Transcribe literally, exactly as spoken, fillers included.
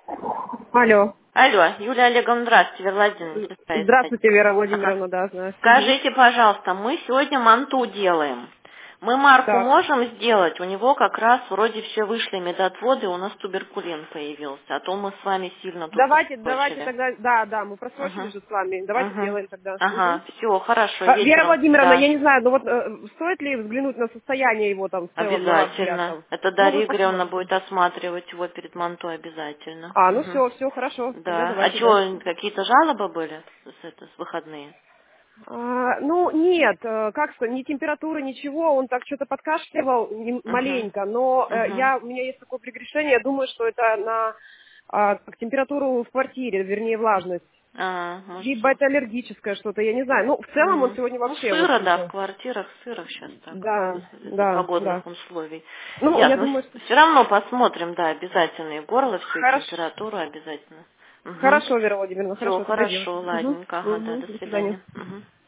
Алло. Алло, Юлия Олеговна, здравствуйте, Вера Владимировна, представитель. Здравствуйте, Вера Ага. Владимировна, да, знаю. Мгм. Скажите, пожалуйста, мы сегодня манту делаем. Мы марку Так. можем сделать? У него как раз вроде все вышли медотводы, у нас туберкулин появился. А то мы с вами сильно тут Давайте, давайте просрочили. тогда, да, да, мы просрочили Угу. же с вами. Давайте Угу. сделаем тогда. Мгм. Ага, все, хорошо, А, Вера вечером, Владимировна, да. я не знаю, ну вот э, стоит ли взглянуть на состояние его там в целом, на ваш взгляд Обязательно. там? Это Ну, вы Дарья Игоревна посмотрите. будет осматривать его перед мантой обязательно. А, ну Мгм. все, все, хорошо. Тогда Да. А давайте, да. что, какие-то жалобы были с, это, с выходные? А, ну, нет, э, как сказать, ни температуры, ничего, он так что-то подкашливал нем- Угу. маленько, но э, Угу. я, у меня есть такое прегрешение, я думаю, что это на а, как температуру в квартире, вернее, влажность. А, может, Либо это аллергическое что-то, я не знаю. Ну, в целом он м. сегодня Ну, вообще, в сыро, да, в общем-то, квартирах сыро сейчас так, да, из-за да, да. погодных условий. Ну, я Ясно. думаю, что... Все равно посмотрим, да, обязательно и горло, все, и Хорошо, температуру обязательно. Угу. хорошо, Вера Владимировна, Все, хорошо, тогда хорошо, делайте. Угу, ладненько, ага, да, угу, до до свидания. свидания. Угу.